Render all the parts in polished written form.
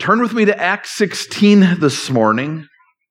Turn with me to Acts 16 this morning.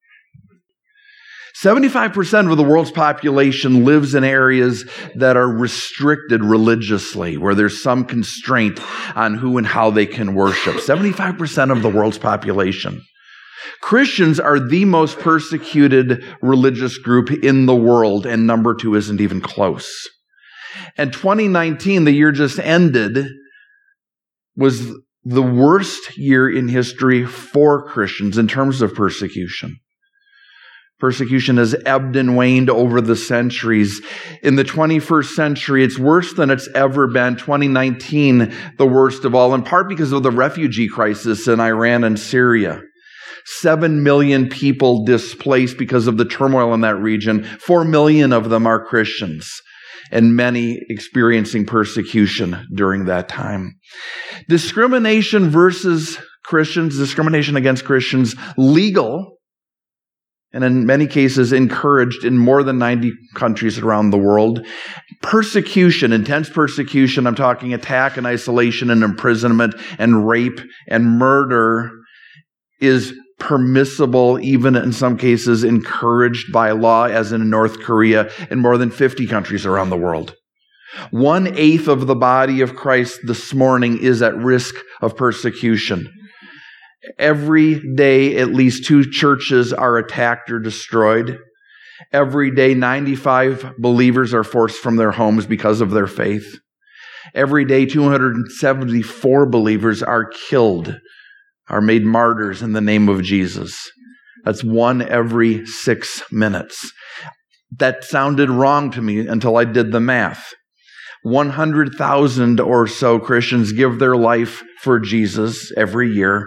75% of the world's population lives in areas that are restricted religiously, where there's some constraint on who and how they can worship. 75% of the world's population. Christians are the most persecuted religious group in the world, and number 2 isn't even close. And 2019, the year just ended, was the worst year in history for Christians in terms of persecution. Persecution has ebbed and waned over the centuries. In the 21st century, it's worse than it's ever been. 2019, the worst of all, in part because of the refugee crisis in Iran and Syria. 7 million people displaced because of the turmoil in that region. 4 million of them are Christians, and many experiencing persecution during that time. Discrimination versus Christians, discrimination against Christians, legal, and in many cases encouraged in more than 90 countries around the world. Persecution, intense persecution, I'm talking attack and isolation and imprisonment and rape and murder, is permissible, even in some cases encouraged by law, as in North Korea and more than 50 countries around the world. 1/8 of the body of Christ this morning is at risk of persecution. Every day, at least 2 churches are attacked or destroyed. Every day, 95 believers are forced from their homes because of their faith. Every day, 274 believers are killed, are made martyrs in the name of Jesus. That's 1 every 6 minutes. That sounded wrong to me until I did the math. 100,000 or so Christians give their life for Jesus every year.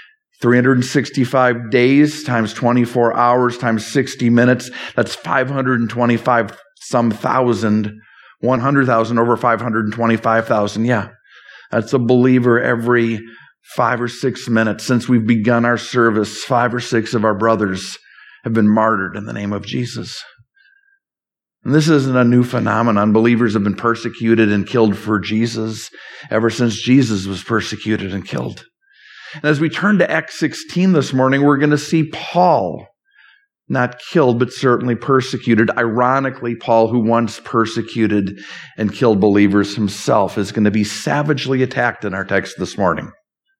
365 days times 24 hours times 60 minutes. That's 525 some thousand. 100,000 over 525,000. Yeah, that's a believer every 5 or 6 minutes. Since we've begun our service, 5 or 6 of our brothers have been martyred in the name of Jesus. And this isn't a new phenomenon. Believers have been persecuted and killed for Jesus ever since Jesus was persecuted and killed. And as we turn to Acts 16 this morning, we're going to see Paul, not killed, but certainly persecuted. Ironically, Paul, who once persecuted and killed believers himself, is going to be savagely attacked in our text this morning.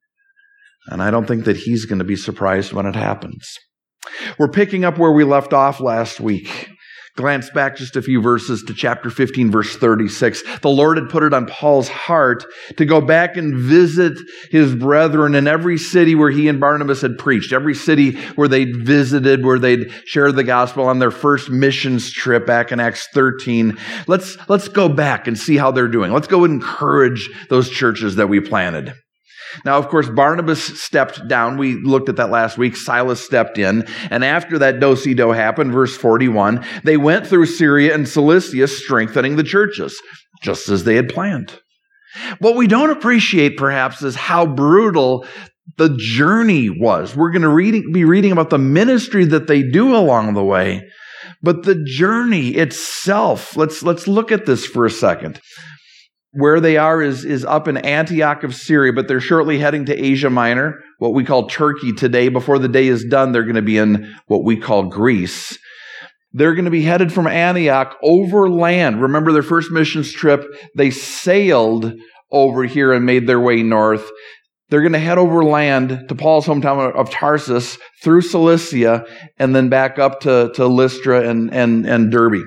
And I don't think that he's going to be surprised when it happens. We're picking up where we left off last week. Glance back just a few verses to chapter 15, verse 36. The Lord had put it on Paul's heart to go back and visit his brethren in every city where he and Barnabas had preached, every city where they'd visited, where they'd shared the gospel on their first missions trip back in Acts 13. Let's go back and see how they're doing. Let's go encourage those churches that we planted. Now, of course, Barnabas stepped down. We looked at that last week. Silas stepped in. And after that do-si-do happened, verse 41, they went through Syria and Cilicia, strengthening the churches, just as they had planned. What we don't appreciate, perhaps, is how brutal the journey was. We're going to be reading about the ministry that they do along the way. But the journey itself, let's look at this for a second. Where they are is up in Antioch of Syria, but they're shortly heading to Asia Minor, what we call Turkey today. Before the day is done, they're going to be in what we call Greece. They're going to be headed from Antioch overland. Remember their first missions trip, they sailed over here and made their way north. They're going to head overland to Paul's hometown of Tarsus, through Cilicia, and then back up to Lystra and Derbe.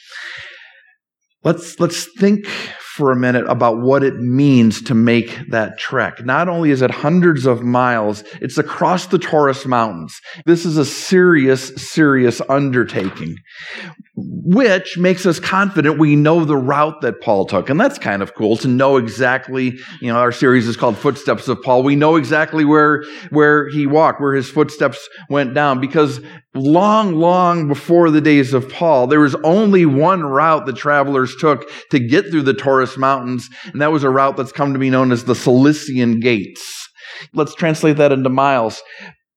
Let's think for a minute about what it means to make that trek. Not only is it hundreds of miles, it's across the Taurus Mountains. This is a serious undertaking, which makes us confident we know the route that Paul took. And that's kind of cool to know exactly, our series is called Footsteps of Paul. We know exactly where he walked, where his footsteps went down, because long before the days of Paul, there was only one route that travelers took to get through the Taurus Mountains, and that was a route that's come to be known as the Cilician Gates. Let's translate that into miles.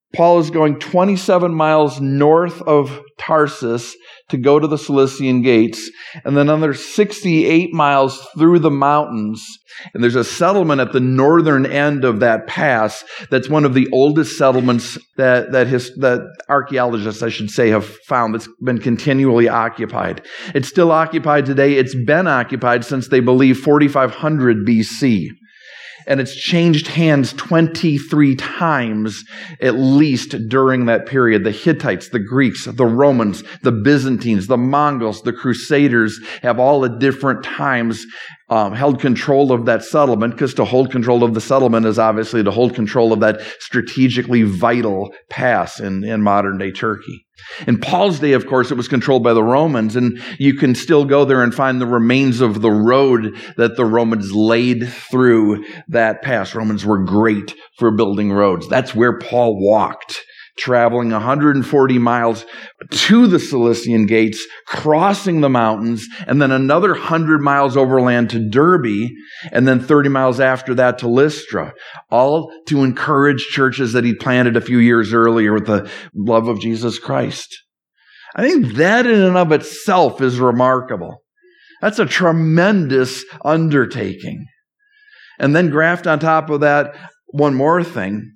Paul is going 27 miles north of Tarsus to go to the Cilician Gates, and then another 68 miles through the mountains. And there's a settlement at the northern end of that pass that's one of the oldest settlements that archaeologists, I should say, have found that's been continually occupied. It's still occupied today. It's been occupied since they believe 4500 BC. And it's changed hands 23 times at least during that period. The Hittites, the Greeks, the Romans, the Byzantines, the Mongols, the Crusaders have all at different times held control of that settlement, because to hold control of the settlement is obviously to hold control of that strategically vital pass in modern-day Turkey. In Paul's day, of course, it was controlled by the Romans, and you can still go there and find the remains of the road that the Romans laid through that pass. Romans were great for building roads. That's where Paul walked, traveling 140 miles to the Cilician Gates, crossing the mountains, and then another 100 miles overland to Derbe, and then 30 miles after that to Lystra, all to encourage churches that he planted a few years earlier with the love of Jesus Christ. I think that in and of itself is remarkable. That's a tremendous undertaking. And then graft on top of that one more thing.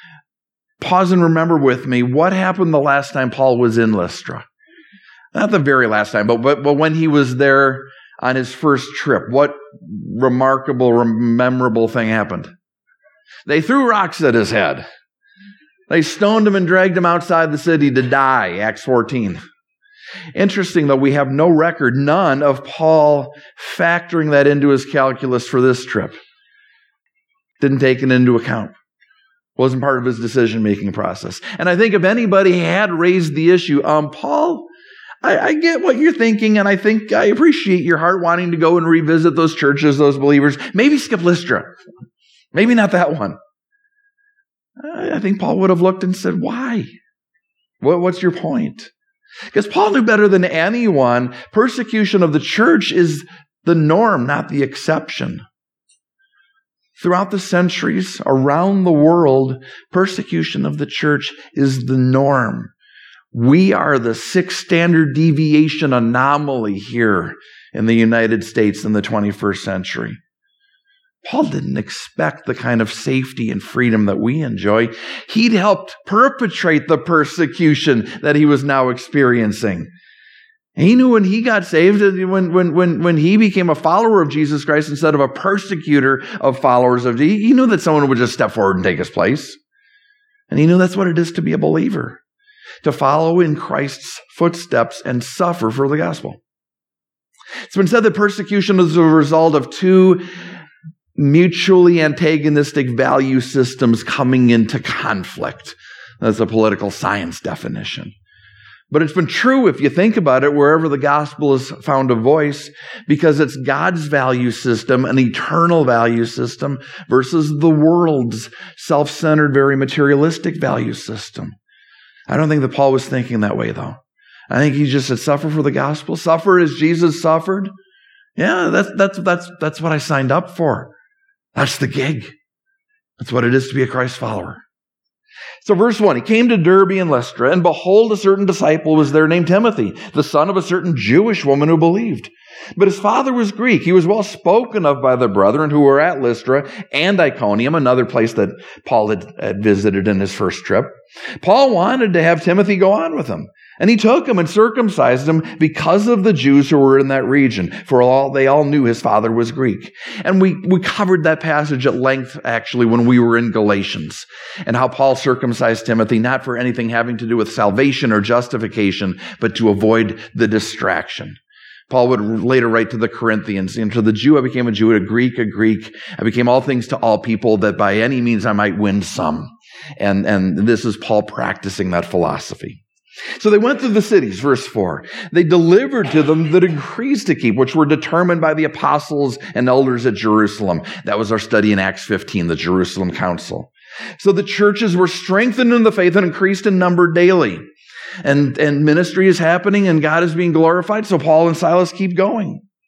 Pause and remember with me, what happened the last time Paul was in Lystra? Not the very last time, but when he was there on his first trip, what remarkable, memorable thing happened? They threw rocks at his head. They stoned him and dragged him outside the city to die, Acts 14. Interesting, though, we have no record, none, of Paul factoring that into his calculus for this trip. Didn't take it into account. Wasn't part of his decision-making process. And I think if anybody had raised the issue, Paul, I get what you're thinking, and I think I appreciate your heart wanting to go and revisit those churches, those believers. Maybe skip Lystra. Maybe not that one. I think Paul would have looked and said, why? What's your point? Because Paul knew better than anyone, persecution of the church is the norm, not the exception. Throughout the centuries, around the world, persecution of the church is the norm. We are the 6th standard deviation anomaly here in the United States in the 21st century. Paul didn't expect the kind of safety and freedom that we enjoy. He'd helped perpetrate the persecution that he was now experiencing. He knew when he got saved, when he became a follower of Jesus Christ instead of a persecutor of followers of Jesus, he knew that someone would just step forward and take his place. And he knew that's what it is to be a believer, to follow in Christ's footsteps and suffer for the gospel. It's been said that persecution is a result of two mutually antagonistic value systems coming into conflict. That's a political science definition. But it's been true, if you think about it, wherever the gospel has found a voice, because it's God's value system, an eternal value system, versus the world's self-centered, very materialistic value system. I don't think that Paul was thinking that way, though. I think he just said, suffer for the gospel, suffer as Jesus suffered. Yeah, that's what I signed up for. That's the gig. That's what it is to be a Christ follower. So verse 1, he came to Derbe and Lystra, and behold, a certain disciple was there named Timothy, the son of a certain Jewish woman who believed. But his father was Greek. He was well spoken of by the brethren who were at Lystra and Iconium, another place that Paul had visited in his first trip. Paul wanted to have Timothy go on with him. And he took him and circumcised him because of the Jews who were in that region, for they all knew his father was Greek. And we covered that passage at length, actually, when we were in Galatians, and how Paul circumcised Timothy, not for anything having to do with salvation or justification, but to avoid the distraction. Paul would later write to the Corinthians, and to the Jew I became a Jew, a Greek. I became all things to all people, that by any means I might win some. And this is Paul practicing that philosophy. So they went through the cities, verse 4. They delivered to them the decrees to keep, which were determined by the apostles and elders at Jerusalem. That was our study in Acts 15, the Jerusalem Council. So the churches were strengthened in the faith and increased in number daily. And ministry is happening and God is being glorified, so Paul and Silas keep going.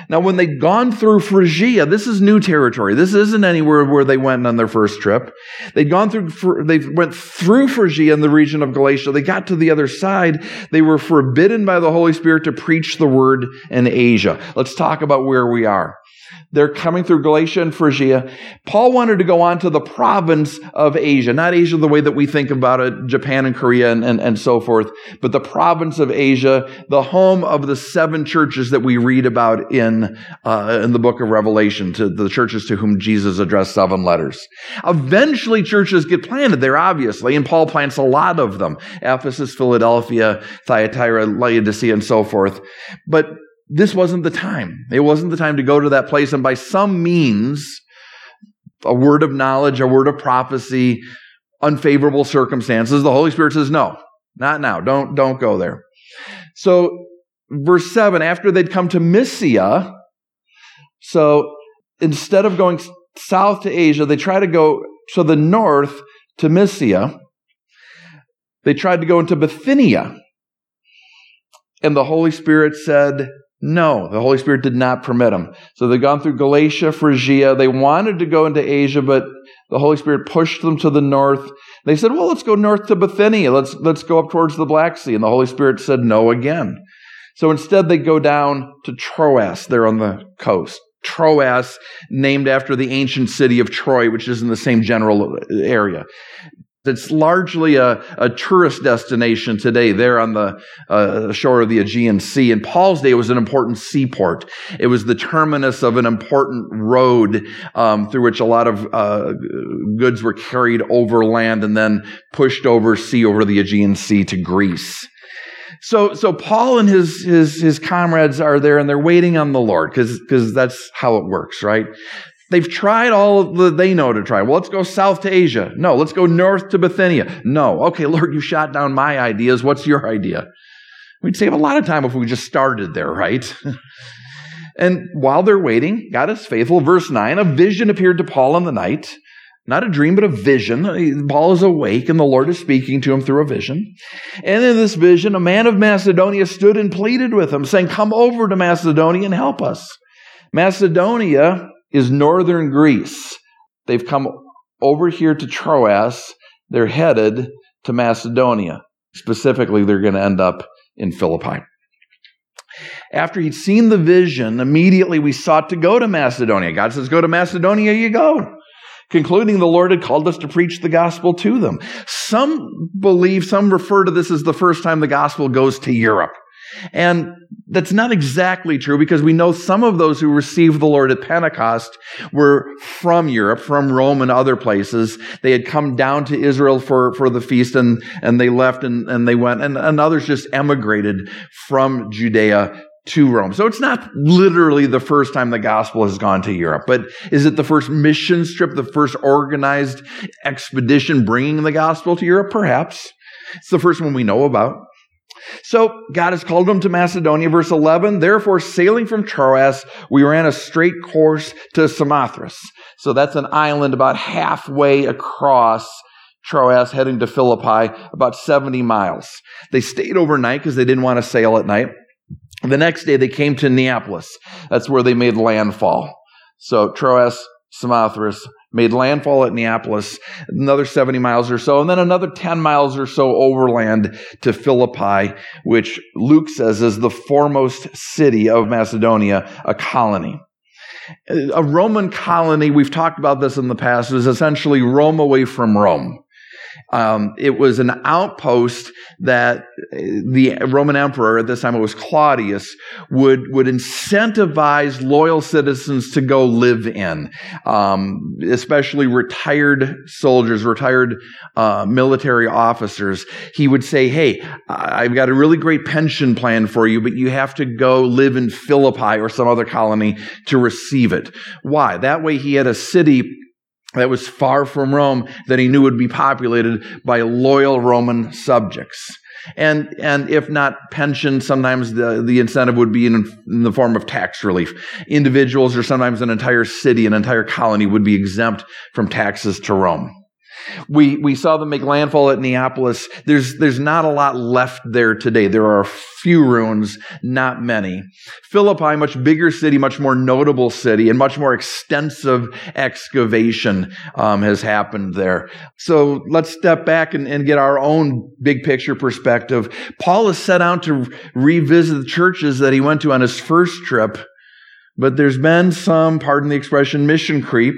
Now, when they'd gone through Phrygia, this is new territory. This isn't anywhere where they went on their first trip. They went through Phrygia in the region of Galatia. They got to the other side. They were forbidden by the Holy Spirit to preach the word in Asia. Let's talk about where we are. They're coming through Galatia and Phrygia. Paul wanted to go on to the province of Asia, not Asia the way that we think about it, Japan and Korea and so forth, but the province of Asia, the home of the 7 churches that we read about in the book of Revelation, to the churches to whom Jesus addressed 7 letters. Eventually, churches get planted there, obviously, and Paul plants a lot of them: Ephesus, Philadelphia, Thyatira, Laodicea, and so forth. But this wasn't the time. It wasn't the time to go to that place and by some means, a word of knowledge, a word of prophecy, unfavorable circumstances, the Holy Spirit says, no, not now. Don't go there. So verse 7, after they'd come to Mysia, so instead of going south to Asia, they try to go to the north to Mysia. They tried to go into Bithynia. And the Holy Spirit said, no, the Holy Spirit did not permit them. So they've gone through Galatia, Phrygia. They wanted to go into Asia, but the Holy Spirit pushed them to the north. They said, well, let's go north to Bithynia. Let's go up towards the Black Sea. And the Holy Spirit said no again. So instead they go down to Troas there on the coast. Troas, named after the ancient city of Troy, which is in the same general area. It's largely a tourist destination today there on the shore of the Aegean Sea. In Paul's day, it was an important seaport. It was the terminus of an important road through which a lot of goods were carried overland and then pushed over sea over the Aegean Sea to Greece. So Paul and his comrades are there and they're waiting on the Lord because that's how it works, right? They've tried all that they know to try. Well, let's go south to Asia. No, let's go north to Bithynia. No. Okay, Lord, you shot down my ideas. What's your idea? We'd save a lot of time if we just started there, right? And while they're waiting, God is faithful. Verse 9, a vision appeared to Paul in the night. Not a dream, but a vision. Paul is awake and the Lord is speaking to him through a vision. And in this vision, a man of Macedonia stood and pleaded with him, saying, come over to Macedonia and help us. Macedonia is northern Greece. They've come over here to Troas. They're headed to Macedonia. Specifically, they're going to end up in Philippi. After he'd seen the vision, immediately we sought to go to Macedonia. God says, go to Macedonia, you go. Concluding the Lord had called us to preach the gospel to them. Some refer to this as the first time the gospel goes to Europe. And that's not exactly true because we know some of those who received the Lord at Pentecost were from Europe, from Rome and other places. They had come down to Israel for the feast and they left and they went. And others just emigrated from Judea to Rome. So it's not literally the first time the gospel has gone to Europe, but is it the first mission trip, the first organized expedition bringing the gospel to Europe? Perhaps. It's the first one we know about. So God has called them to Macedonia. Verse 11, therefore, sailing from Troas, we ran a straight course to Samothrace. So that's an island about halfway across Troas, heading to Philippi, about 70 miles. They stayed overnight because they didn't want to sail at night. The next day, they came to Neapolis. That's where they made landfall. So Troas, Samothrace, made landfall at Neapolis, another 70 miles or so, and then another 10 miles or so overland to Philippi, which Luke says is the foremost city of Macedonia, a colony. A Roman colony, we've talked about this in the past, was essentially Rome away from Rome. It was an outpost that the Roman emperor, at this time it was Claudius, would incentivize loyal citizens to go live in, especially retired soldiers, retired military officers. He would say, hey, I've got a really great pension plan for you, but you have to go live in Philippi or some other colony to receive it. Why? That way he had a city that was far from Rome that he knew would be populated by loyal Roman subjects. And if not pension, sometimes the incentive would be in the form of tax relief. Individuals or sometimes an entire city, an entire colony would be exempt from taxes to Rome. We saw them make landfall at Neapolis. There's not a lot left there today. There are a few ruins, not many. Philippi, much bigger city, much more notable city, and much more extensive excavation has happened there. So let's step back and get our own big picture perspective. Paul is set out to revisit the churches that he went to on his first trip, but there's been some, pardon the expression, mission creep.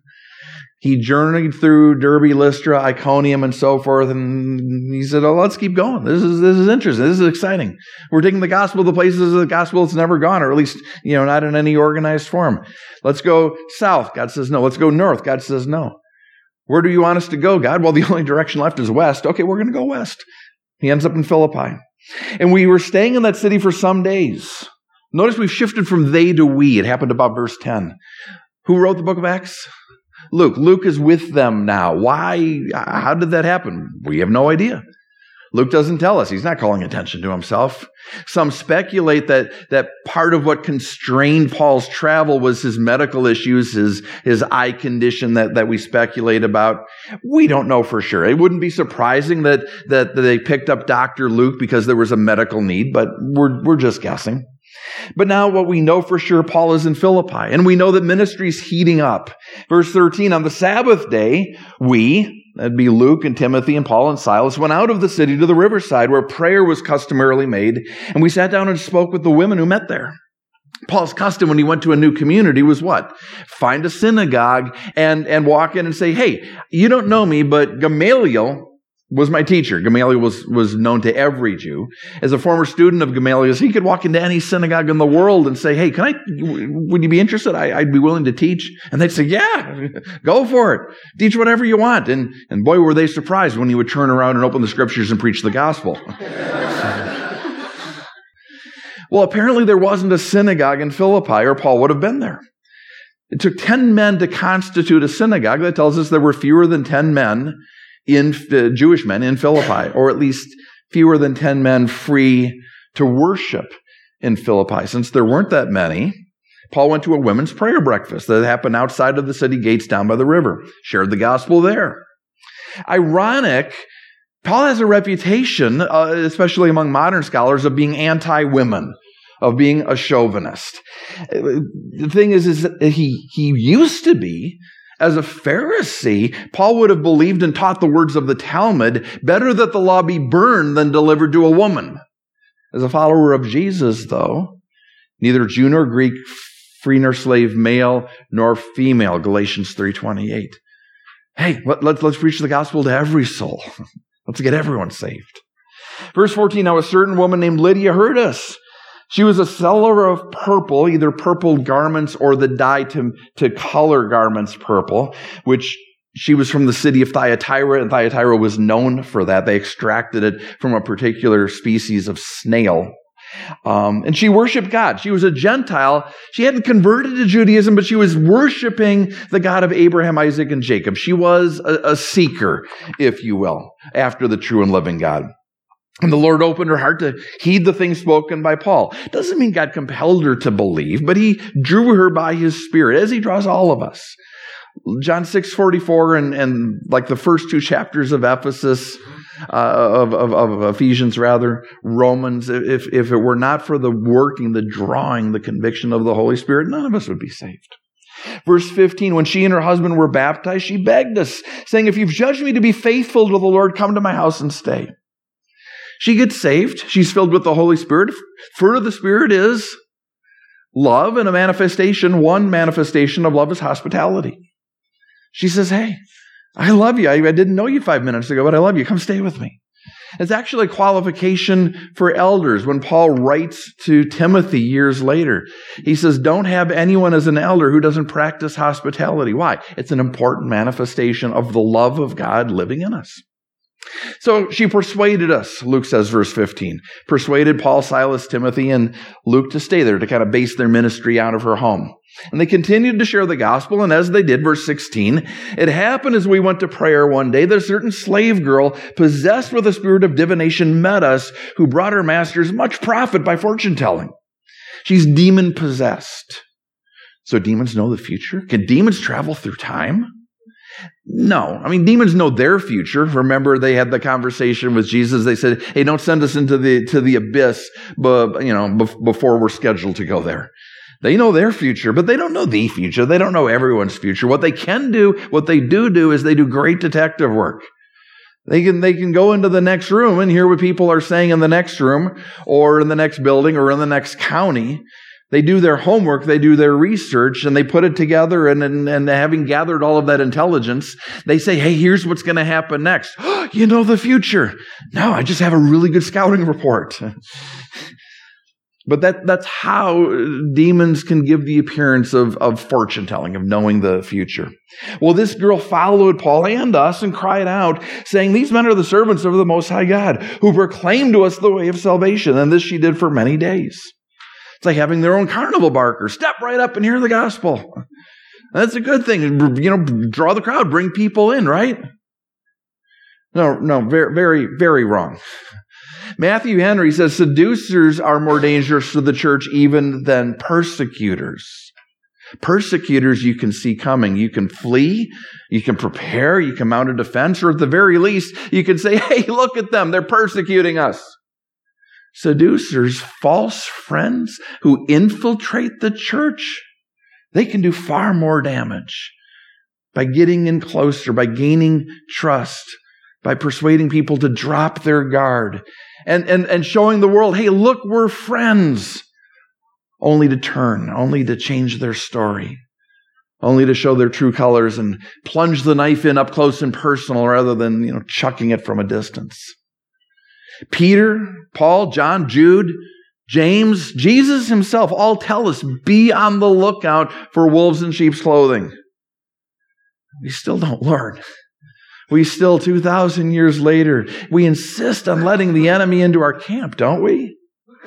He journeyed through Derbe, Lystra, Iconium, and so forth, and he said, "Oh, let's keep going. This is interesting. This is exciting. We're taking the gospel to places the gospel that's never gone, or at least, not in any organized form. Let's go south." God says no. Let's go north. God says no. Where do you want us to go, God? Well, the only direction left is west. Okay, we're going to go west. He ends up in Philippi. And we were staying in that city for some days. Notice we've shifted from they to we. It happened about verse 10. Who wrote the book of Acts? Luke. Luke is with them now. Why? How did that happen? We have no idea. Luke doesn't tell us. He's not calling attention to himself. Some speculate that part of what constrained Paul's travel was his medical issues, his eye condition that we speculate about. We don't know for sure. It wouldn't be surprising that they picked up Dr. Luke because there was a medical need, but we're just guessing. But now what we know for sure, Paul is in Philippi, and we know that ministry is heating up. Verse 13, on the Sabbath day, that'd be Luke and Timothy and Paul and Silas, went out of the city to the riverside where prayer was customarily made, and we sat down and spoke with the women who met there. Paul's custom when he went to a new community was what? Find a synagogue and walk in and say, "Hey, you don't know me, but Gamaliel was my teacher." Gamaliel was known to every Jew. As a former student of Gamaliel's, he could walk into any synagogue in the world and say, "Hey, would you be interested? I'd be willing to teach." And they'd say, "Yeah, go for it. Teach whatever you want." And boy, were they surprised when he would turn around and open the scriptures and preach the gospel. Well, apparently there wasn't a synagogue in Philippi, or Paul would have been there. It took 10 men to constitute a synagogue. That tells us there were fewer than 10 men Jewish men in Philippi, or at least fewer than 10 men free to worship in Philippi. Since there weren't that many, Paul went to a women's prayer breakfast that happened outside of the city gates down by the river, shared the gospel there. Ironic, Paul has a reputation, especially among modern scholars, of being anti-women, of being a chauvinist. The thing is that he used to be. As a Pharisee, Paul would have believed and taught the words of the Talmud, better that the law be burned than delivered to a woman. As a follower of Jesus, though, neither Jew nor Greek, free nor slave, male nor female, Galatians 3:28. Hey, let's preach the gospel to every soul. Let's get everyone saved. Verse 14, now a certain woman named Lydia heard us. She was a seller of purple, either purple garments or the dye to color garments purple, which she was from the city of Thyatira, and Thyatira was known for that. They extracted it from a particular species of snail. And she worshiped God. She was a Gentile. She hadn't converted to Judaism, but she was worshiping the God of Abraham, Isaac, and Jacob. She was a seeker, if you will, after the true and living God. And the Lord opened her heart to heed the things spoken by Paul. Doesn't mean God compelled her to believe, but he drew her by his Spirit, as he draws all of us. John 6:44 and like the first two chapters of Ephesus, of Ephesians rather, Romans, if it were not for the working, the drawing, the conviction of the Holy Spirit, none of us would be saved. Verse 15, when she and her husband were baptized, she begged us, saying, if you've judged me to be faithful to the Lord, come to my house and stay. She gets saved. She's filled with the Holy Spirit. Fruit of the Spirit is love, and one manifestation of love is hospitality. She says, hey, I love you. I didn't know you 5 minutes ago, but I love you. Come stay with me. It's actually a qualification for elders. When Paul writes to Timothy years later, he says, don't have anyone as an elder who doesn't practice hospitality. Why? It's an important manifestation of the love of God living in us. So she persuaded us, Luke says, verse 15, persuaded Paul, Silas, Timothy, and Luke to stay there, to kind of base their ministry out of her home. And they continued to share the gospel, and as they did, verse 16, it happened as we went to prayer one day that a certain slave girl, possessed with a spirit of divination, met us, who brought her masters much profit by fortune-telling. She's demon-possessed. So demons know the future? Can demons travel through time? No. I mean, demons know their future. Remember, they had the conversation with Jesus. They said, hey, don't send us into the abyss, before we're scheduled to go there. They know their future, but they don't know the future. They don't know everyone's future. What they do is they do great detective work. They can go into the next room and hear what people are saying in the next room or in the next building or in the next county. They do their homework, they do their research, and they put it together, and having gathered all of that intelligence, they say, hey, here's what's going to happen next. You know the future. No, I just have a really good scouting report. But that's how demons can give the appearance of fortune telling, of knowing the future. Well, this girl followed Paul and us and cried out, saying, these men are the servants of the Most High God, who proclaim to us the way of salvation. And this she did for many days. It's like having their own carnival barker. Step right up and hear the gospel. That's a good thing. Draw the crowd, bring people in, right? No, very, very, very wrong. Matthew Henry says, seducers are more dangerous to the church even than persecutors. Persecutors you can see coming. You can flee, you can prepare, you can mount a defense, or at the very least, you can say, hey, look at them, they're persecuting us. Seducers, false friends who infiltrate the church, they can do far more damage by getting in closer, by gaining trust, by persuading people to drop their guard, and showing the world, hey, look, we're friends, only to turn, only to change their story, only to show their true colors and plunge the knife in up close and personal rather than, chucking it from a distance. Peter, Paul, John, Jude, James, Jesus himself all tell us, be on the lookout for wolves in sheep's clothing. We still don't learn. We still, 2,000 years later, we insist on letting the enemy into our camp, don't we?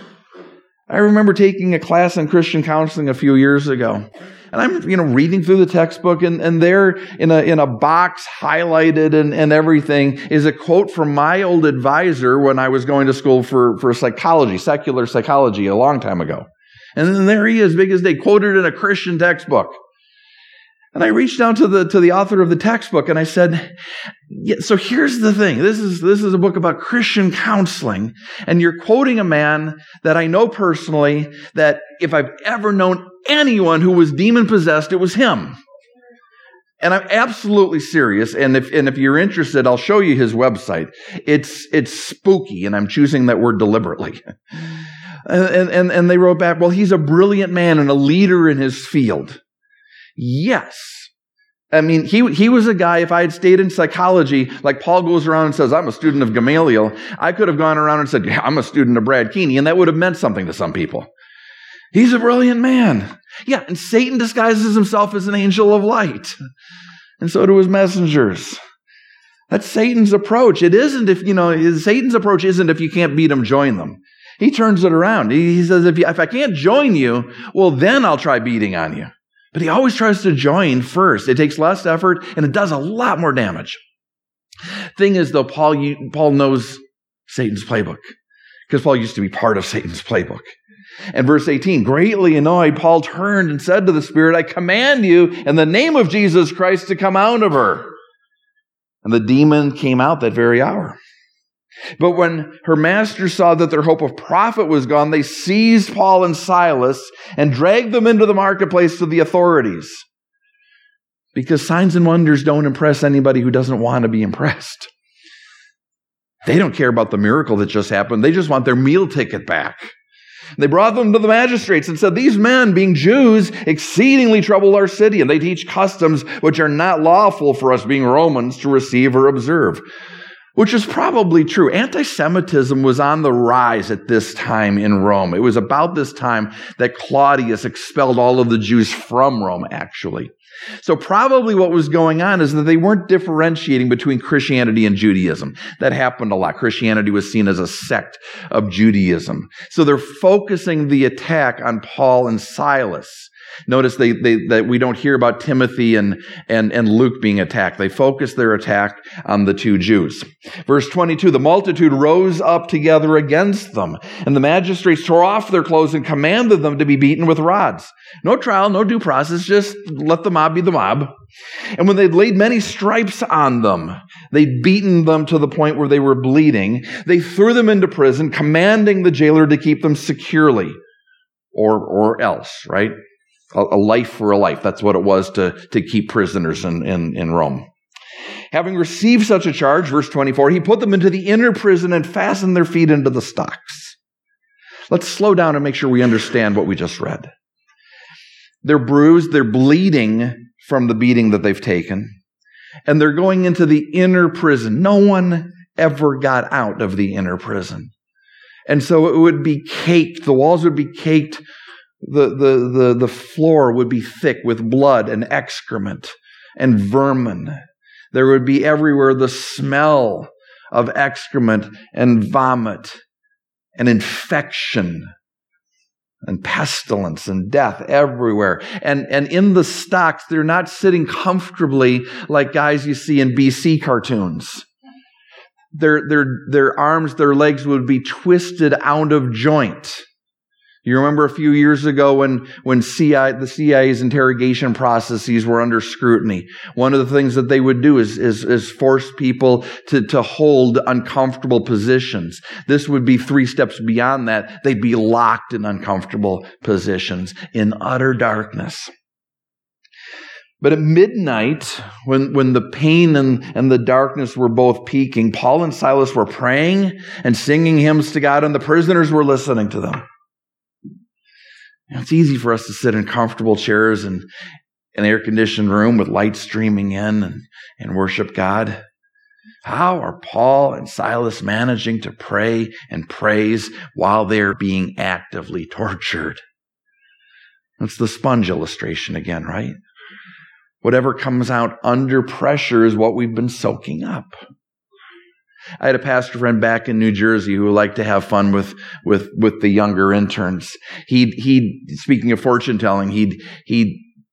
I remember taking a class on Christian counseling a few years ago. And I'm, reading through the textbook, and there in a box highlighted and everything is a quote from my old advisor when I was going to school for psychology, secular psychology, a long time ago. And then there he is, big as day, quoted in a Christian textbook. And I reached out to the author of the textbook and I said, yeah, so here's the thing. This is a book about Christian counseling. And you're quoting a man that I know personally, that if I've ever known anyone who was demon-possessed, it was him. And I'm absolutely serious. And if you're interested, I'll show you his website. It's spooky, and I'm choosing that word deliberately. And they wrote back, well, he's a brilliant man and a leader in his field. Yes. I mean, he was a guy, if I had stayed in psychology, like Paul goes around and says, I'm a student of Gamaliel, I could have gone around and said, yeah, I'm a student of Brad Keeney, and that would have meant something to some people. He's a brilliant man. Yeah, and Satan disguises himself as an angel of light. And so do his messengers. That's Satan's approach. It isn't Satan's approach isn't if you can't beat them, join them. He turns it around. He says, if I can't join you, well, then I'll try beating on you. But he always tries to join first. It takes less effort, and it does a lot more damage. Thing is, though, Paul knows Satan's playbook, because Paul used to be part of Satan's playbook. And verse 18, greatly annoyed, Paul turned and said to the spirit, I command you in the name of Jesus Christ to come out of her. And the demon came out that very hour. But when her masters saw that their hope of profit was gone, they seized Paul and Silas and dragged them into the marketplace to the authorities. Because signs and wonders don't impress anybody who doesn't want to be impressed. They don't care about the miracle that just happened. They just want their meal ticket back. They brought them to the magistrates and said, these men, being Jews, exceedingly trouble our city, and they teach customs which are not lawful for us, being Romans, to receive or observe. Which is probably true. Anti-Semitism was on the rise at this time in Rome. It was about this time that Claudius expelled all of the Jews from Rome, actually. So probably what was going on is that they weren't differentiating between Christianity and Judaism. That happened a lot. Christianity was seen as a sect of Judaism. So they're focusing the attack on Paul and Silas. Notice that we don't hear about Timothy and Luke being attacked. They focus their attack on the two Jews. Verse 22, the multitude rose up together against them, and the magistrates tore off their clothes and commanded them to be beaten with rods. No trial, no due process, just let the mob be the mob. And when they'd laid many stripes on them, they'd beaten them to the point where they were bleeding. They threw them into prison, commanding the jailer to keep them securely, or else, right? A life for a life. That's what it was to keep prisoners in Rome. Having received such a charge, verse 24, he put them into the inner prison and fastened their feet into the stocks. Let's slow down and make sure we understand what we just read. They're bruised, they're bleeding from the beating that they've taken, and they're going into the inner prison. No one ever got out of the inner prison. And so it would be caked, the walls would be caked, the floor would be thick with blood and excrement and vermin. There would be everywhere the smell of excrement and vomit and infection and pestilence and death everywhere. And in the stocks, they're not sitting comfortably like guys you see in BC cartoons. Their arms, their legs would be twisted out of joint. You remember a few years ago when the CIA's interrogation processes were under scrutiny. One of the things that they would do is force people to hold uncomfortable positions. This would be 3 steps beyond that. They'd be locked in uncomfortable positions in utter darkness. But at midnight, when the pain and the darkness were both peaking, Paul and Silas were praying and singing hymns to God, and the prisoners were listening to them. It's easy for us to sit in comfortable chairs in an air-conditioned room with light streaming in and worship God. How are Paul and Silas managing to pray and praise while they're being actively tortured? That's the sponge illustration again, right? Whatever comes out under pressure is what we've been soaking up. I had a pastor friend back in New Jersey who liked to have fun with the younger interns. He'd speaking of fortune telling, he'd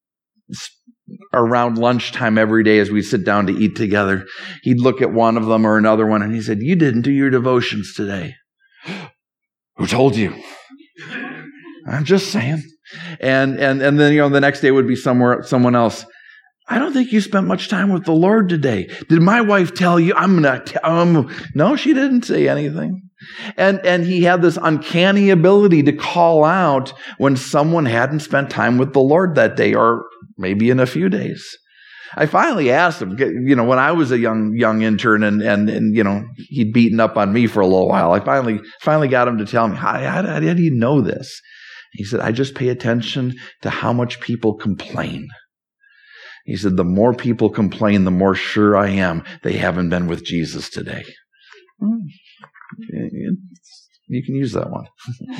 around lunchtime every day as we sit down to eat together, he'd look at one of them or another one and he said, "You didn't do your devotions today." "Who told you?" "I'm just saying." And then the next day would be someone else. "I don't think you spent much time with the Lord today. Did my wife tell you?" No, she didn't say anything. And he had this uncanny ability to call out when someone hadn't spent time with the Lord that day, or maybe in a few days. I finally asked him, when I was a young intern and he'd beaten up on me for a little while. I finally got him to tell me, how do you know this? He said, "I just pay attention to how much people complain." He said, "The more people complain, the more sure I am they haven't been with Jesus today." You can use that one.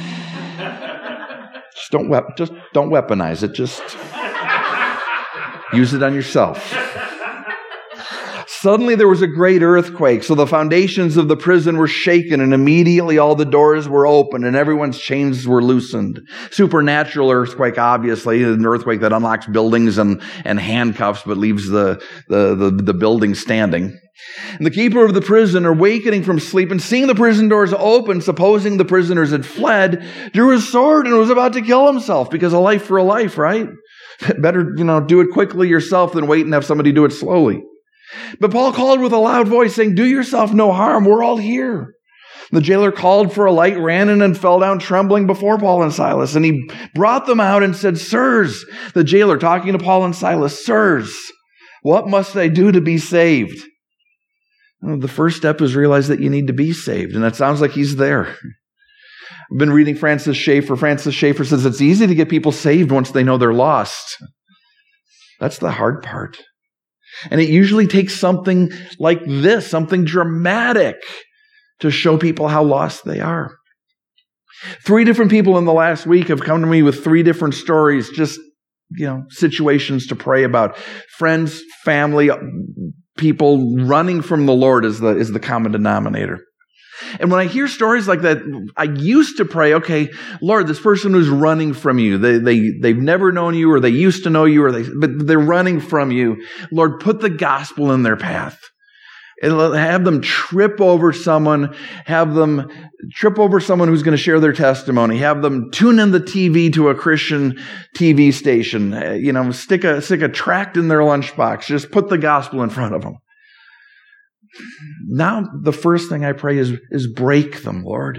Just don't weaponize it. Just use it on yourself. Suddenly there was a great earthquake, so the foundations of the prison were shaken, and immediately all the doors were opened, and everyone's chains were loosened. Supernatural earthquake, obviously, an earthquake that unlocks buildings and handcuffs, but leaves the building standing. And the keeper of the prison, awakening from sleep and seeing the prison doors open, supposing the prisoners had fled, drew his sword and was about to kill himself, because a life for a life, right? Better, do it quickly yourself than wait and have somebody do it slowly. But Paul called with a loud voice, saying, "Do yourself no harm, we're all here." The jailer called for a light, ran in, and fell down trembling before Paul and Silas. And he brought them out and said, "Sirs," the jailer talking to Paul and Silas, "Sirs, what must I do to be saved?" Well, the first step is realize that you need to be saved. And it sounds like he's there. I've been reading Francis Schaeffer. Francis Schaeffer says it's easy to get people saved once they know they're lost. That's the hard part. And it usually takes something like this, something dramatic, to show people how lost they are. 3 different people in the last week have come to me with 3 different stories, just, situations to pray about. Friends, family, people running from the Lord is the common denominator. And when I hear stories like that, I used to pray, okay, Lord, this person who's running from you, they've never known you, or they used to know you, but they're running from you. Lord, put the gospel in their path. And have them trip over someone who's going to share their testimony. Have them tune in the TV to a Christian TV station. Stick a tract in their lunchbox. Just put the gospel in front of them. Now, the first thing I pray is break them, Lord,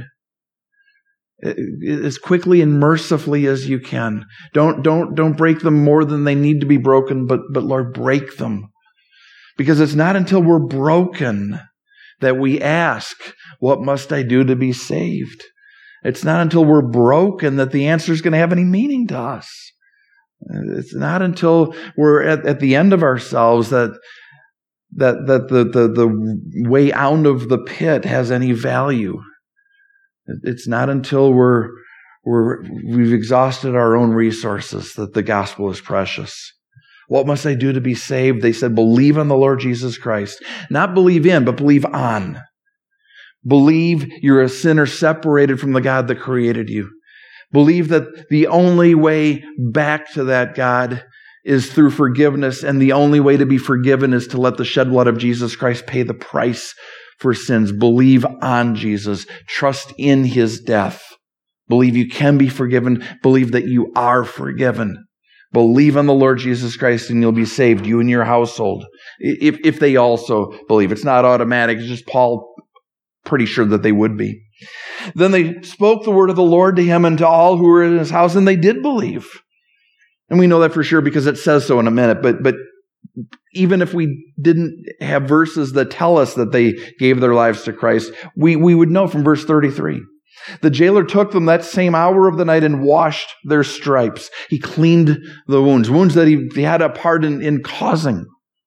as quickly and mercifully as you can. Don't break them more than they need to be broken, but Lord, break them. Because it's not until we're broken that we ask, what must I do to be saved? It's not until we're broken that the answer is going to have any meaning to us. It's not until we're at the end of ourselves that the way out of the pit has any value. It's not until we've exhausted our own resources that the gospel is precious. What must I do to be saved? They said, believe on the Lord Jesus Christ. Not believe in, but believe on. Believe you're a sinner separated from the God that created you. Believe that the only way back to that God is through forgiveness, and the only way to be forgiven is to let the shed blood of Jesus Christ pay the price for sins. Believe on Jesus. Trust in his death. Believe you can be forgiven. Believe that you are forgiven. Believe on the Lord Jesus Christ and you'll be saved, you and your household. If they also believe. It's not automatic. It's just Paul pretty sure that they would be. Then they spoke the word of the Lord to him and to all who were in his house, and they did believe. And we know that for sure because it says so in a minute. But even if we didn't have verses that tell us that they gave their lives to Christ, we would know from verse 33. The jailer took them that same hour of the night and washed their stripes. He cleaned the wounds that he had a part in causing.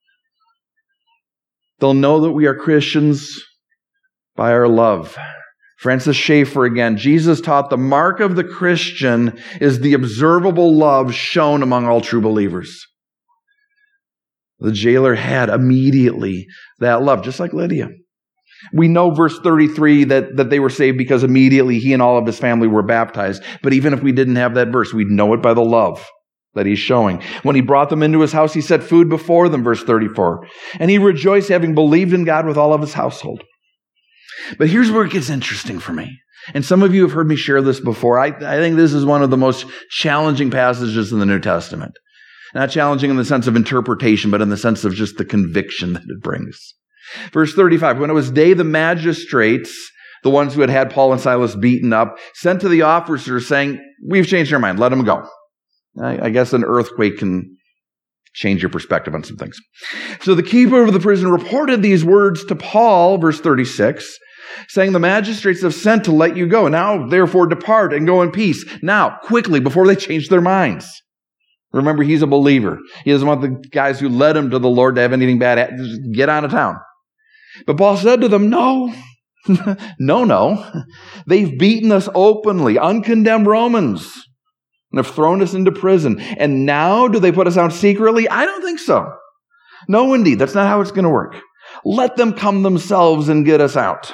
They'll know that we are Christians by our love. Francis Schaeffer again. Jesus taught the mark of the Christian is the observable love shown among all true believers. The jailer had immediately that love, just like Lydia. We know verse 33 that they were saved because immediately he and all of his family were baptized. But even if we didn't have that verse, we'd know it by the love that he's showing. When he brought them into his house, he set food before them, verse 34. And he rejoiced, having believed in God with all of his household. But here's where it gets interesting for me. And some of you have heard me share this before. I think this is one of the most challenging passages in the New Testament. Not challenging in the sense of interpretation, but in the sense of just the conviction that it brings. Verse 35, when it was day, the magistrates, the ones who had Paul and Silas beaten up, sent to the officers saying, we've changed our mind, let them go. I guess an earthquake can change your perspective on some things. So the keeper of the prison reported these words to Paul, verse 36, saying, the magistrates have sent to let you go. Now, therefore, depart and go in peace. Now, quickly, before they change their minds. Remember, he's a believer. He doesn't want the guys who led him to the Lord to have anything bad. Just get out of town. But Paul said to them, no. No. They've beaten us openly, uncondemned Romans, and have thrown us into prison. And now do they put us out secretly? I don't think so. No, indeed. That's not how it's going to work. Let them come themselves and get us out.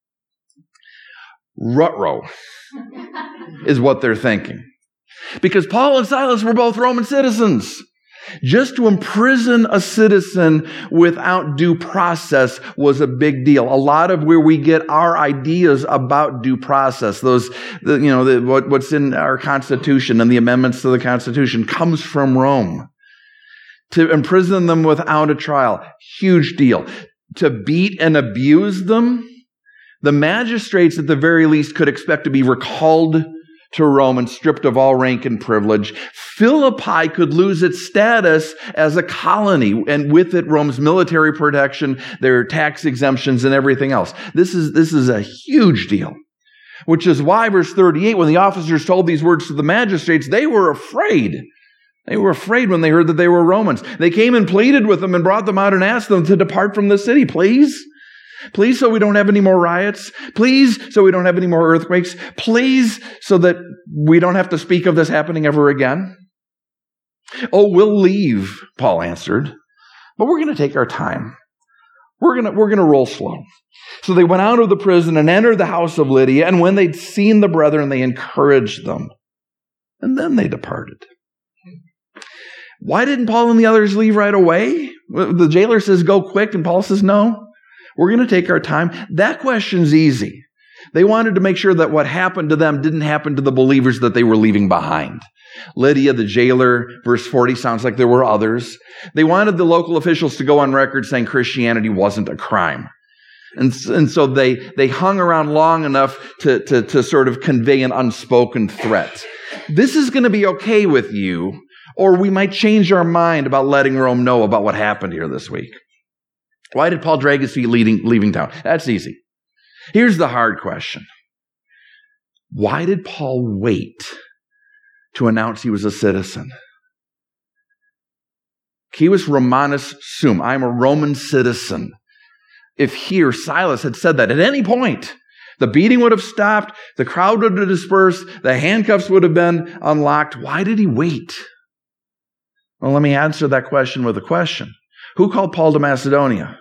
Ruh-roh is what they're thinking. Because Paul and Silas were both Roman citizens. Just to imprison a citizen without due process was a big deal. A lot of where we get our ideas about due process, what's in our Constitution and the amendments to the Constitution comes from Rome. To imprison them without a trial, huge deal. To beat and abuse them, the magistrates at the very least could expect to be recalled to Rome and stripped of all rank and privilege. Philippi could lose its status as a colony, and with it, Rome's military protection, their tax exemptions, and everything else. This is a huge deal, which is why, verse 38, when the officers told these words to the magistrates, they were afraid. They were afraid when they heard that they were Romans. They came and pleaded with them and brought them out and asked them to depart from the city. Please, so we don't have any more riots. Please, so we don't have any more earthquakes. Please, so that we don't have to speak of this happening ever again. Oh, we'll leave, Paul answered, but we're going to take our time. We're gonna roll slow. So they went out of the prison and entered the house of Lydia, and when they'd seen the brethren, they encouraged them. And then they departed. Why didn't Paul and the others leave right away? The jailer says, go quick, and Paul says, no, we're going to take our time. That question's easy. They wanted to make sure that what happened to them didn't happen to the believers that they were leaving behind. Lydia, the jailer, verse 40, sounds like there were others. They wanted the local officials to go on record saying Christianity wasn't a crime. And so they hung around long enough to sort of convey an unspoken threat. This is going to be okay with you, or we might change our mind about letting Rome know about what happened here this week. Why did Paul drag his feet leaving town? That's easy. Here's the hard question. Why did Paul wait to announce he was a citizen? Quis Romanus sum. I'm a Roman citizen. If he or Silas had said that at any point, the beating would have stopped, the crowd would have dispersed, the handcuffs would have been unlocked. Why did he wait? Well, let me answer that question with a question. Who called Paul to Macedonia?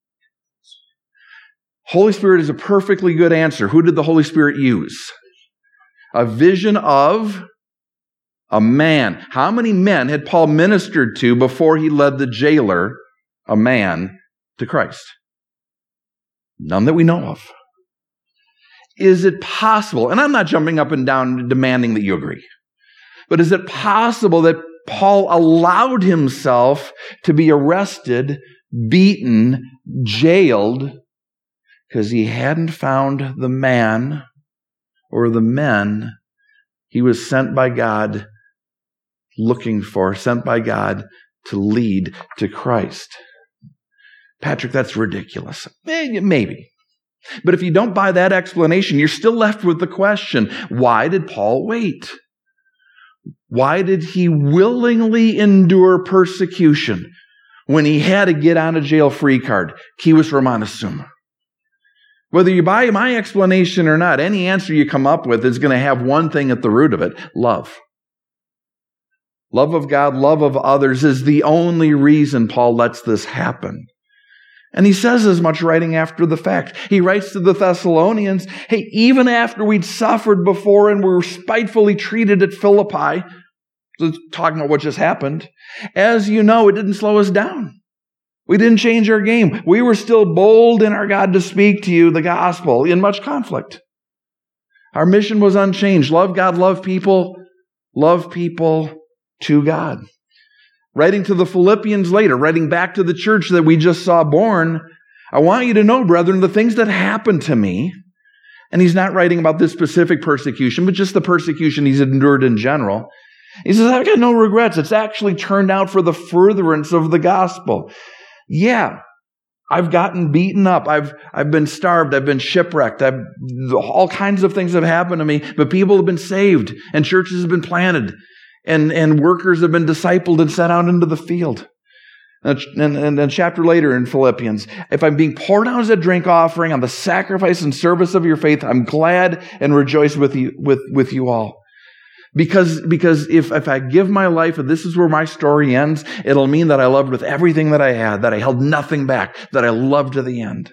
Holy Spirit is a perfectly good answer. Who did the Holy Spirit use? A vision of a man. How many men had Paul ministered to before he led the jailer, a man, to Christ? None that we know of. Is it possible, and I'm not jumping up and down demanding that you agree, but is it possible that Paul allowed himself to be arrested, beaten, jailed, because he hadn't found the man or the men he was sent by God looking for, sent by God to lead to Christ? Patrick, that's ridiculous. Maybe. But if you don't buy that explanation, you're still left with the question, why did Paul wait? Why did he willingly endure persecution when he had to get on a jail-free card? Quis Romanus sum. Whether you buy my explanation or not, any answer you come up with is going to have one thing at the root of it: love. Love of God, love of others is the only reason Paul lets this happen. And he says as much writing after the fact. He writes to the Thessalonians, hey, even after we'd suffered before and were spitefully treated at Philippi, so talking about what just happened, as you know, it didn't slow us down. We didn't change our game. We were still bold in our God to speak to you the gospel in much conflict. Our mission was unchanged. Love God, love people to God. Writing to the Philippians later, writing back to the church that we just saw born, I want you to know, brethren, the things that happened to me, and he's not writing about this specific persecution, but just the persecution he's endured in general. He says, I've got no regrets. It's actually turned out for the furtherance of the gospel. Yeah, I've gotten beaten up. I've been starved. I've been shipwrecked. All kinds of things have happened to me, but people have been saved, and churches have been planted. And workers have been discipled and sent out into the field. And a chapter later in Philippians, if I'm being poured out as a drink offering on the sacrifice and service of your faith, I'm glad and rejoice with you all. Because if I give my life, and this is where my story ends, it'll mean that I loved with everything that I had, that I held nothing back, that I loved to the end.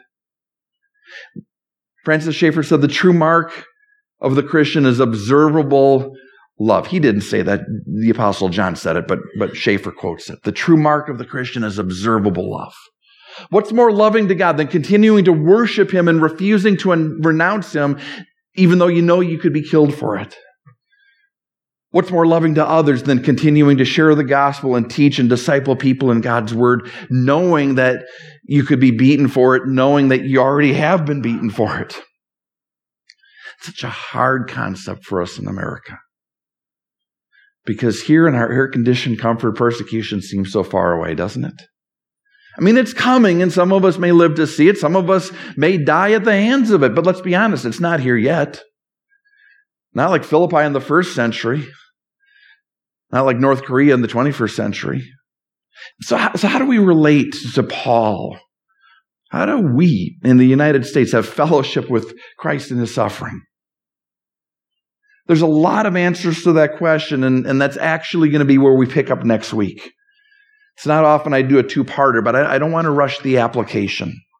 Francis Schaeffer said the true mark of the Christian is observable love. He didn't say that. The Apostle John said it, but Schaeffer quotes it. The true mark of the Christian is observable love. What's more loving to God than continuing to worship Him and refusing to renounce Him, even though you know you could be killed for it? What's more loving to others than continuing to share the gospel and teach and disciple people in God's word, knowing that you could be beaten for it, knowing that you already have been beaten for it? Such a hard concept for us in America. Because here in our air-conditioned comfort, persecution seems so far away, doesn't it? I mean, it's coming, and some of us may live to see it. Some of us may die at the hands of it. But let's be honest, it's not here yet. Not like Philippi in the first century. Not like North Korea in the 21st century. So how do we relate to Paul? How do we in the United States have fellowship with Christ in His suffering? There's a lot of answers to that question, and that's actually going to be where we pick up next week. It's not often I do a two-parter, but I don't want to rush the application.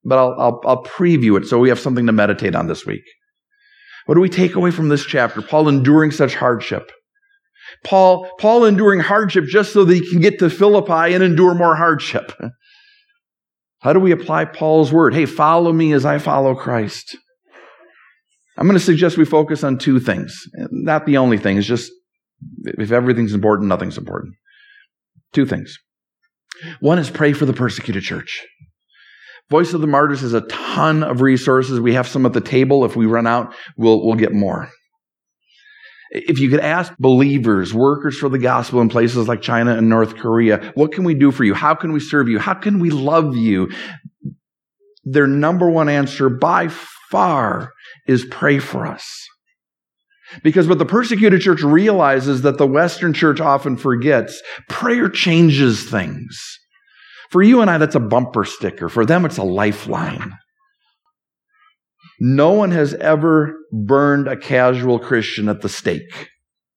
but I'll preview it so we have something to meditate on this week. What do we take away from this chapter? Paul enduring such hardship. Paul enduring hardship just so that he can get to Philippi and endure more hardship. How do we apply Paul's word? Hey, follow me as I follow Christ. I'm going to suggest we focus on two things. Not the only thing. It's just, if everything's important, nothing's important. Two things. One is pray for the persecuted church. Voice of the Martyrs has a ton of resources. We have some at the table. If we run out, we'll get more. If you could ask believers, workers for the gospel in places like China and North Korea, what can we do for you? How can we serve you? How can we love you? Their number one answer by far is pray for us. Because what the persecuted church realizes that the Western church often forgets, prayer changes things. For you and I, that's a bumper sticker. For them, it's a lifeline. No one has ever burned a casual Christian at the stake.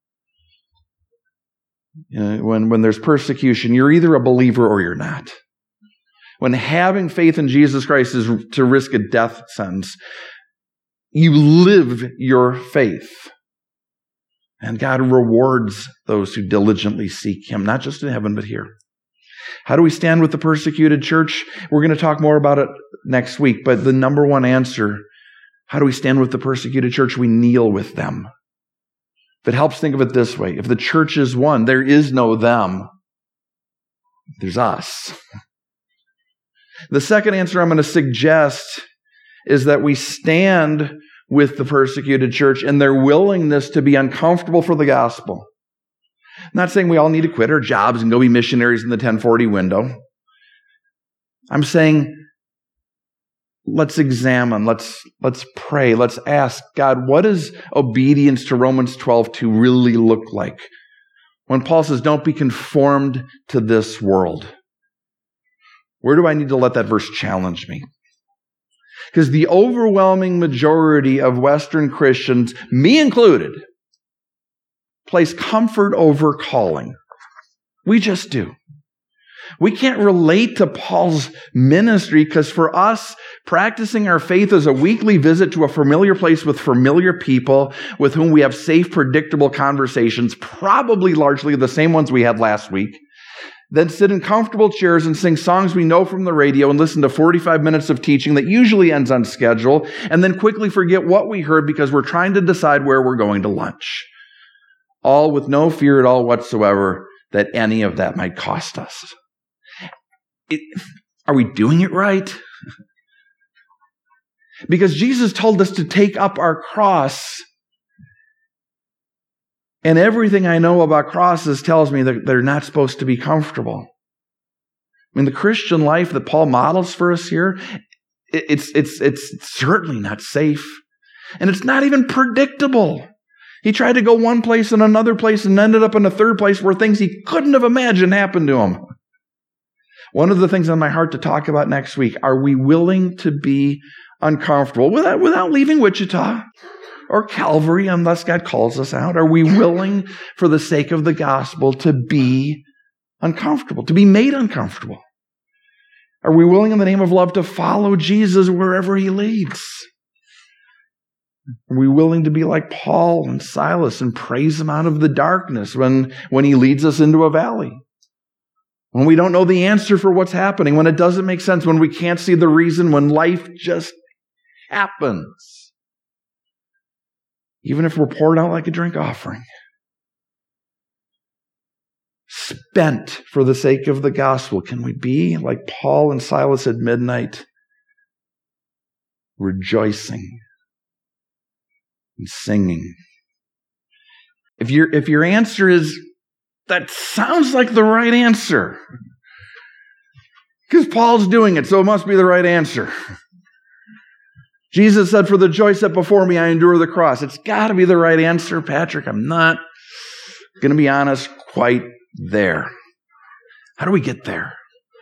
When there's persecution, you're either a believer or you're not. When having faith in Jesus Christ is to risk a death sentence, you live your faith. And God rewards those who diligently seek Him, not just in heaven, but here. How do we stand with the persecuted church? We're going to talk more about it next week, but the number one answer, how do we stand with the persecuted church? We kneel with them. If it helps, think of it this way. If the church is one, there is no them. There's us. The second answer I'm going to suggest is that we stand with the persecuted church and their willingness to be uncomfortable for the gospel. I'm not saying we all need to quit our jobs and go be missionaries in the 1040 window. I'm saying let's examine, let's pray, let's ask God, what does obedience to Romans 12:2 really look like? When Paul says, don't be conformed to this world. Where do I need to let that verse challenge me? Because the overwhelming majority of Western Christians, me included, place comfort over calling. We just do. We can't relate to Paul's ministry because for us, practicing our faith is a weekly visit to a familiar place with familiar people with whom we have safe, predictable conversations, probably largely the same ones we had last week. Then sit in comfortable chairs and sing songs we know from the radio and listen to 45 minutes of teaching that usually ends on schedule, and then quickly forget what we heard because we're trying to decide where we're going to lunch. All with no fear at all whatsoever that any of that might cost us. Are we doing it right? Because Jesus told us to take up our cross. And everything I know about crosses tells me that they're not supposed to be comfortable. I mean, the Christian life that Paul models for us here, it's certainly not safe. And it's not even predictable. He tried to go one place and another place and ended up in a third place where things he couldn't have imagined happened to him. One of the things on my heart to talk about next week, are we willing to be uncomfortable without leaving Wichita or Calvary unless God calls us out? Are we willing for the sake of the gospel to be uncomfortable, to be made uncomfortable? Are we willing in the name of love to follow Jesus wherever He leads? Are we willing to be like Paul and Silas and praise Him out of the darkness when He leads us into a valley? When we don't know the answer for what's happening, when it doesn't make sense, when we can't see the reason, when life just happens. Even if we're poured out like a drink offering. Spent for the sake of the gospel. Can we be like Paul and Silas at midnight? Rejoicing and singing. If your answer is, that sounds like the right answer. Because Paul's doing it, so it must be the right answer. Jesus said, for the joy set before me, I endure the cross. It's got to be the right answer, Patrick. I'm not going to be honest, quite there. How do we get there?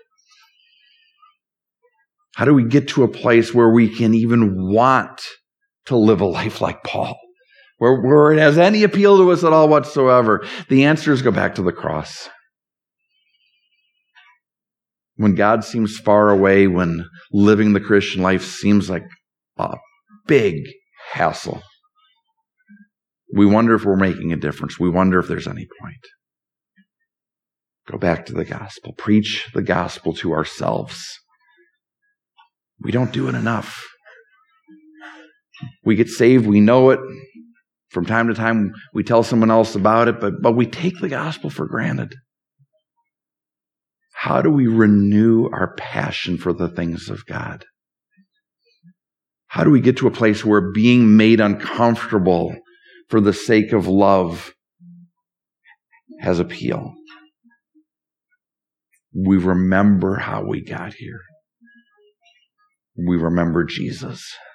How do we get to a place where we can even want to live a life like Paul? Where it has any appeal to us at all whatsoever? The answer is go back to the cross. When God seems far away, when living the Christian life seems like a big hassle, we wonder if we're making a difference. We wonder if there's any point. Go back to the gospel. Preach the gospel to ourselves. We don't do it enough. We get saved, we know it. From time to time, we tell someone else about it, but we take the gospel for granted. How do we renew our passion for the things of God? How do we get to a place where being made uncomfortable for the sake of love has appeal? We remember how we got here. We remember Jesus.